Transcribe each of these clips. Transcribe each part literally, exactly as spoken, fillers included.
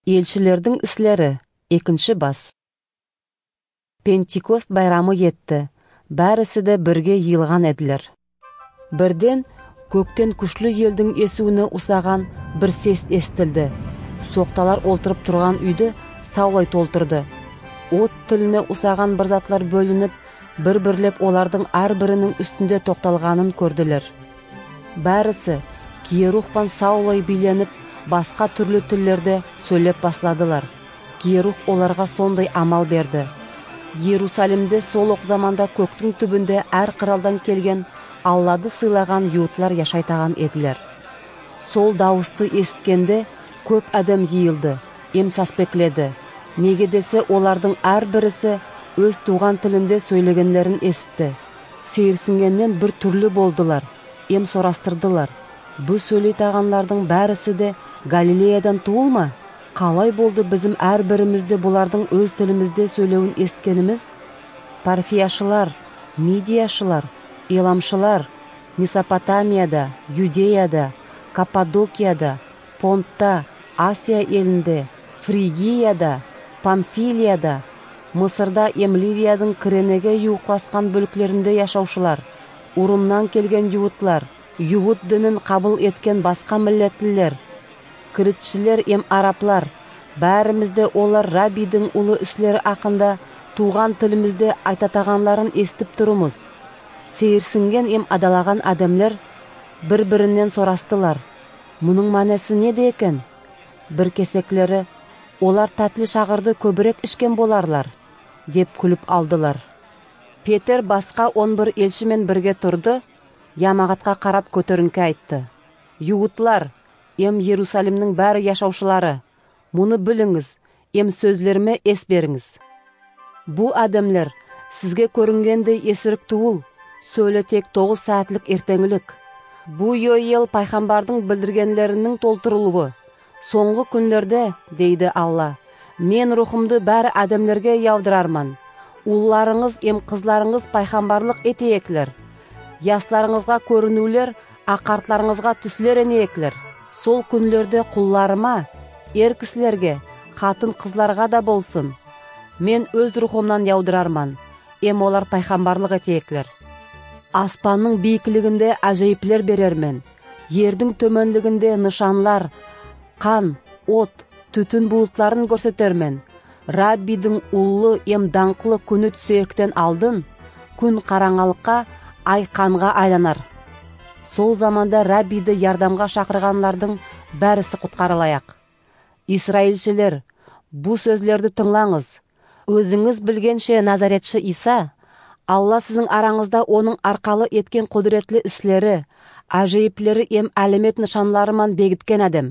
Elçilerдің ислері, екінші бас. Пентикост байрамы етті, бәрісі де бірге йылған еділер. Бірден көктен күшлі елдің есуіні ұсаған бір сес естілді. Соқталар олтырып тұрған үйді саулай толтырды. От тіліне ұсаған бір затлар бөлініп, бір-бірлеп олардың әрбірінің үстінде тоқталғанын көрділер. Бәрісі Киерухпан саулай биленіп, басқа түрлі тіллерде сөйлеп басладылар. Киерух оларға сондай амал берді. Иерусалимде сол оқ заманда көктің түбінде әр қыралдан келген Аллады сыйлаған юутлар яшайтаған еділер. Сол дауысты есіткенде көп адам йиылды, ем саспекледі. Неге десе олардың әрбірісі өз туған тілінде сөйлегендерін есітті. Сейірсінгеннен бір түрлі болдылар, ем сорастырдылар. Бұ сөйлейтағанлардың бәрісі де Галилеядан туылма? Қалай болды біздің әрбірімізді бұлардың өз тілімізде сөйлеуін есткеніміз? Парфияшылар, Мидияшылар, Еламшылар, Месопотамияда, Юдеяда, Каппадокияда, Понтта, Асия елінде, Фригияда, Памфилияда, Мысырда ем Ливиядың кіренеге юқласқан бөліктерінде яшаушылар, Урумнан келген юутлар, Югут дінін қабыл еткен басқа милләтлілер, Кірітшілер ем араплар, бәрімізде олар Рабидің ұлы іслері ақында туған тілімізде айтатағанларын естіп тұрымыз. Сейірсінген ем адалаған адамлар бір-бірінен сорастылар. Мұның манасы неде екен? Бір кесеклері, олар тәтлі шағырды көбірек ішкен боларлар, деп күліп алдылар. Петер басқа он бір елшімен бірге тұрды, ямағатқа қарап көтеріңкі айтты. Юутлар, ем Иерусалимнің бәрі яшаушылары, мұны біліңіз, ем сөзлеріме ес беріңіз. Бұ адамлар сізге көрінгенде есірік туыл, сөйлі тек тоғыз сәтлік ертеңілік. Бұ Йоел пайғамбардың білдіргенлерінің толтырылуы. Соңғы күндерде, дейді Алла, мен рухымды бәрі адамлерге яудырарман. Улларыңыз, ем қызларыңыз пайғамбарлық етееклер. Ясларыңызға көрінулер, ақартларыңызға түслер енееклер. Сол күнлерде құлларыма, ер кісілерге, қатын қызларға да болсын. Мен өз рухымнан яудырарман, ем олар пайғамбарлық етееклер. Аспанның бейкілігінде ажайыплер берермен, ердің төменлігінде нышанлар, қан, от, түтін бұлытларын көрсетермен. Раббидің ұлы ем даңқылы күні түсектен алдын, күн қараңалыққа, ай қанға айланар. Сол заманда Раббиді ярдамға шақырғанлардың бәрісі құтқарылаяқ. Исраилшілер, бұ сөзлерді тыңлаңыз. Өзіңіз білгенше Назаретші Иса, Алла сіздің араңызда оның арқалы еткен құдіретлі іслері, ажайыплері ем әлемет нышанларыман бегіткен әдім.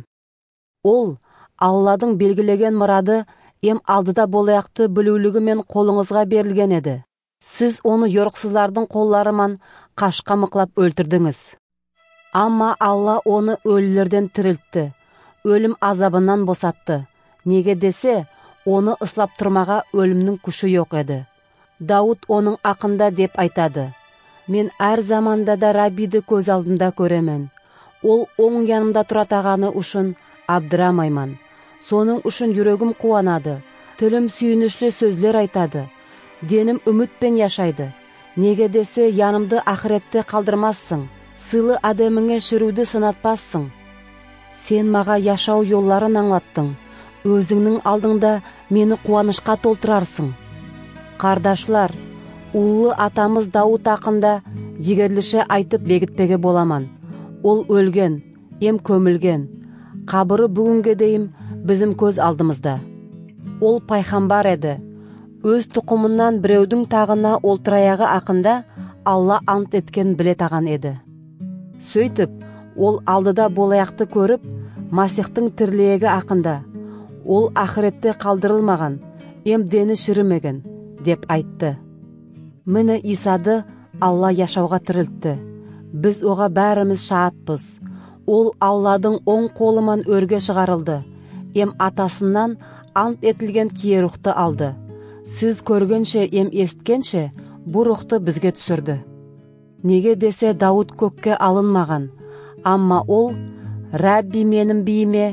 Ол, Алладың белгілеген мұрады ем алдыда болаяқты білулігі мен қолыңызға берілген еді. Сіз оны йорқсызлардың қолларыман қашқа мықлап өлтірдіңіз. Амма Алла оны өлілерден тірілтті, өлім азабынан босатты. Неге десе, оны ыслап тұрмаға өлімнің күші жоқ еді. Дауд оның ақында деп айтады. Мен әр заманда да Раббиді көз алдымда көремен. Ол оң янымда тұратағаны үшін абдырамайман. Соның үшін жүрегім қуанады, тілім сүйінішлі сөзлер айтады. Денім үмітпен яшайды. Неге десе, янымды ақыретте қалдырмассың, сыйлы адамыңе шіруді сынатпассың. Сен маға яшау yolларын аңлаттың, өзіңнің алдыңда мені қуанышқа толтырарсың. Қардашлар, ұлы атамыз Дауд ақында егерліше айтып бегітпеге боламан. Ол өлген, ем көмілген. Қабыры бүгінге дейім bizim көз алдымызда. Ол пайғамбар еді. Өз тұқымынан біреудің тағына олтыраяғы ақында Алла ант еткен біле таған еді. Сөйтіп, ол алдыда болаяқты көріп, Масихтың тірліегі ақында. Ол ақыретте қалдырылмаған, ем дені шірімеген, деп айтты. Мені Исады Алла яшауға тірілтті. Біз оға бәріміз шаатпыз. Ол Алладың оң қолыман өрге шығарылды. Ем атасынан ант етілген Киерухты алды. Сіз көргенше, ем есткенше, бұ рухты бізге түсірді. Неге десе Дауд көкке алынмаған, амма ол, Рабби менің бейіме,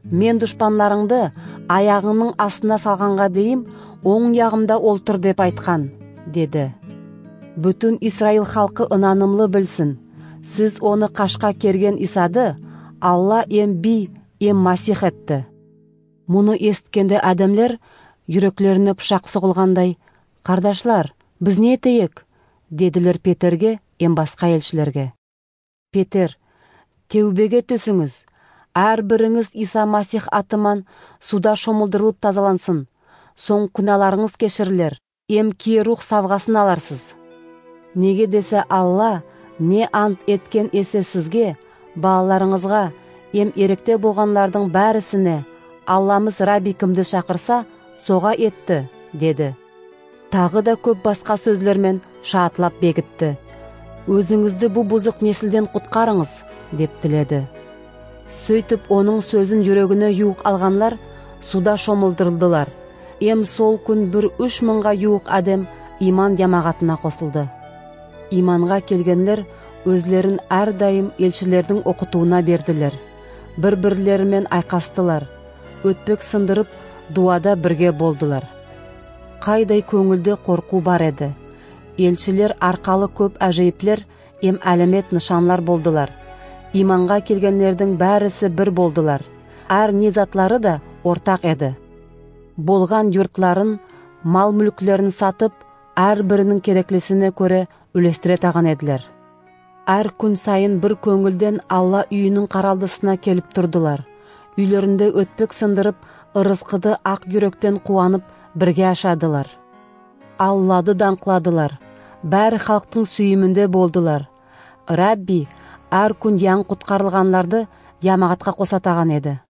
Мен дұшпанларыңды аяғыңның астына салғанға дейін оң жағымда олтыр деп айтқан, деді. Бүтін Исраил халқы ынанымлы білсін. Сіз оны қашқа керген Исады Алла ем би, ем Масих етті. Мұны есткенде адамлар жүректеріне пышақ сұғылғандай, «Қардашлар, біз не етейік?» деділер Петерге, ем басқа елшілерге. Петер, «Теубеге түсіңіз, әр біріңіз Иса Масих атыман суда шомылдырылып тазалансын, соң күнәларыңыз кешірілер, ем кие рух савғасын аларсыз. Неге десе Алла не ант еткен есе сізге, балаларыңызға, ем еректе болғанлардың бәрісіне Алламыз Раби кімді шақырса, соға етті, деді. Тағы да көп басқа сөзлермен шатылап бекітті. Өзіңізді бұ бұзық несілден құтқарыңыз, деп тіледі. Сөйтіп оның сөзін жүрегіне юық алғанлар суда шомылдырылдылар. Ем сол күн бір үш мыңға юық адам иман ямағатына қосылды. Иманға келгенлер өзлерін әрдайым елшілердің оқытуына берділер. Бір-бірлерімен айқастылар. Өтпек сындырып, дуада бірге болдылар. Қайдай көңілде қорқу бар еді. Елшілер арқалы көп әжейіплер, ем әлемет нышанлар болдылар. Иманға келгенлердің бәрісі бір болдылар. Әр низатлары да ортақ еді. Болған юртларын, мал мүліклерін сатып, әр бірінің кереклесіне көре үлестіре таған еділер. Әр күн сайын бір көңілден Алла үйінің қаралдысына келіп тұрдылар. Үйлерінде өтпек сындырып, ырызқыды ақ жүректен қуанып, бірге ашадылар. Аллады даңқладылар. Бәрі халықтың сүйімінде болдылар. Рабби әр күн яң құтқарылғанларды ямағатқа қосатаған еді.